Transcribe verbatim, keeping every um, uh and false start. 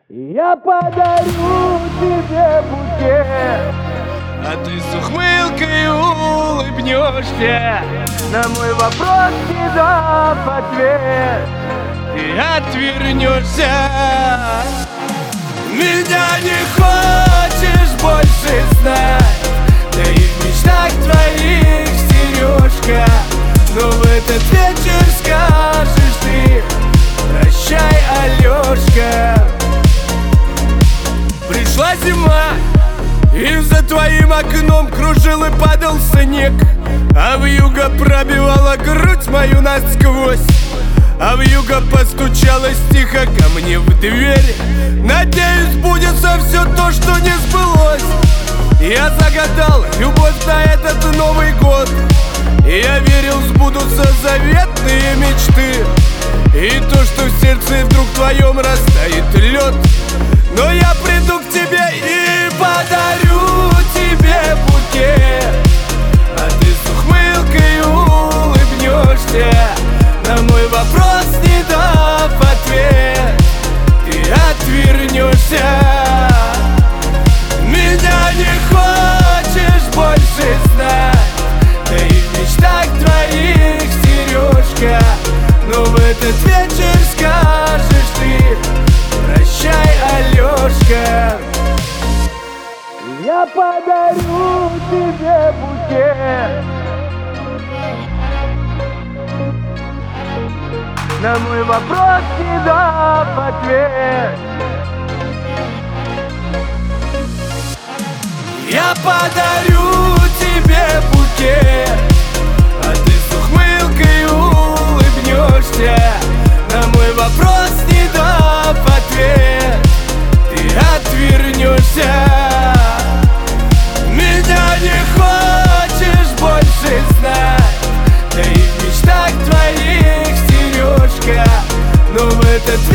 Я подарю тебе букет, а ты с ухмылкой улыбнешься, на мой вопрос не дав ответ. ты отвернешься. Меня не хочешь больше знать, да и в мечтах твоих сережка. Но в этот вечер скажешь ты: прощай, Алешка. Пришла зима, и за твоим окном кружил и падал снег, а вьюга пробивала грудь мою насквозь, а вьюга постучалась тихо ко мне в дверь. Надеюсь, сбудется все то, что не сбылось. Я загадал любовь на этот Новый год, и я верил, сбудутся заветные мечты, и то, что в сердце вдруг твоем растает лед. Но я приду к тебе и подарю тебе букет, а ты с ухмылкой улыбнешься, на мой вопрос не дав ответ. Ты отвернешься. Меня не хочешь больше знать, да и в мечтах твоих сережка. Но в этот вечер скажешь ты: прощай, Алешка. Я подарю тебе букет, на мой вопрос не дав ответ. Я подарю тебе букет, а ты с ухмылкой улыбнешься, на мой вопрос не дав ответ. Ты отвернешься. Меня не хочешь больше знать, да и в мечтах твоих сережка. Но в этот